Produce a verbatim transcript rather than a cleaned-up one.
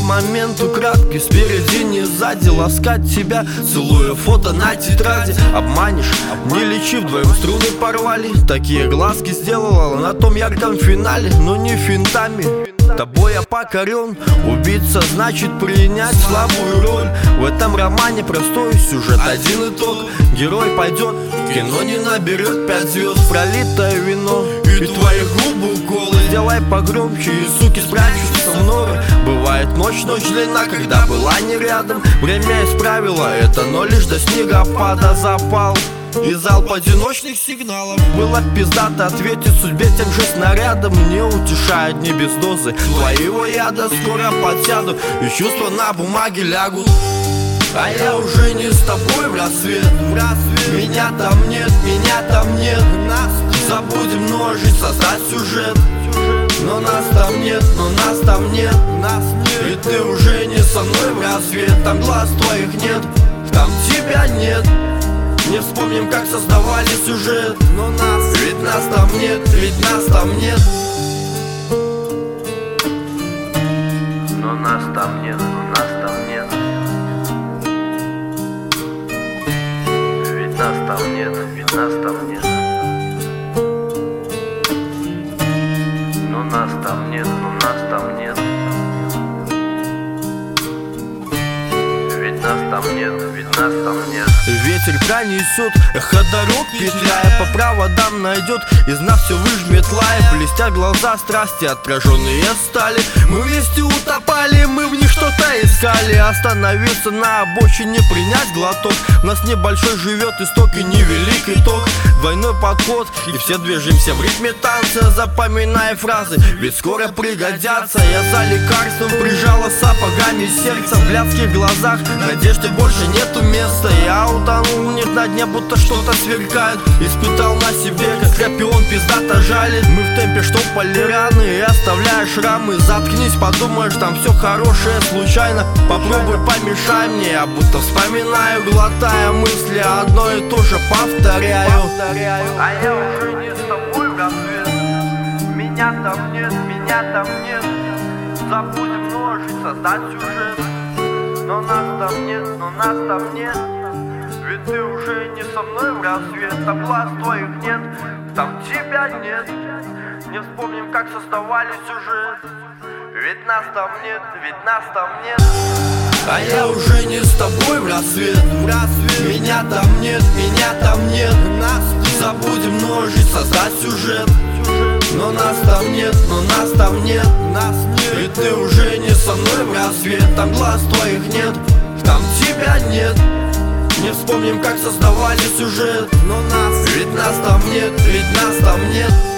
момент украдкой, спереди, не сзади, ласкать тебя, целуя фото на тетради. Обманешь, не лечи, вдвоем струны порвали. Такие глазки сделала на том ярком финале, но не финтами. Тобой я покорен, убиться значит принять слабую роль. В этом романе простой сюжет, один итог. Герой пойдет, кино не наберет пять звезд. Пролитое вино и твои губы уколы. Сделай погромче, и суки спрячутся в норы. Бывает ночь, ночь длина, когда была не рядом. Время исправило это, но лишь до снегопада запал и залп одиночных сигналов. Было пиздато ответить судьбе тем же снарядом. Не утешает не без дозы твоего яда. Скоро подсяду и чувства на бумаге лягут. А я уже не с тобой в рассвет, в рассвет. Меня там нет, меня там нет. Нас забудем множить, создать сюжет. Но нас там нет, но нас там нет, нас нет. И ты уже не со мной в рассвет. Там глаз твоих нет, там тебя нет. Не вспомним, как создавали сюжет. Но нас, ведь нас там нет, ведь нас там нет. Но нас там нет, но нас там нет. Ведь нас там нет, ведь нас там нет. Но нас там нет, но нас там нет. Ведь нас там нет, ведь нас там нет. Ветер пронесет, эхо дорог петляя, по проводам найдет, из нас все выжмет лая. Блестят глаза страсти, отраженные стали. Мы вместе утопали, мы в них что-то искали. Остановиться на обочине, принять глоток. У нас небольшой живет исток и невеликий ток. Двойной подход, и все движемся в ритме танца, запоминая фразы, ведь скоро пригодятся. Я за лекарством прижала сапогами сердце. В блядских глазах надежды больше нету места. Я утонул в них на дне, будто что-то сверкает. Испытал на себе, как скорпион пиздато жалит. Мы в темпе штопали раны и оставляя шрамы. Заткнись, подумаешь, там все хорошее случайно. Попробуй помешай мне, я будто вспоминаю, глотая мысли, одно и то же повторяю. А я уже не с тобой в рассвет. Меня там нет, меня там нет. Забудем множить, создать сюжет. Но нас там нет, но нас там нет. Ведь ты уже не со мной в рассвет. Там глаз твоих нет, там тебя нет. Не вспомним, как создавали сюжет. Ведь нас там нет, ведь нас там нет. А я уже не с тобой в рассвет, в рассвет. Меня там нет, меня там нет. Нас забудем множить, создать сюжет. Но нас там нет, но нас там нет, нас нет. И ты уже не со мной в рассвет. Там глаз твоих нет, там тебя нет. Не вспомним, как создавали сюжет. Но нас, ведь нас там нет, ведь нас там нет.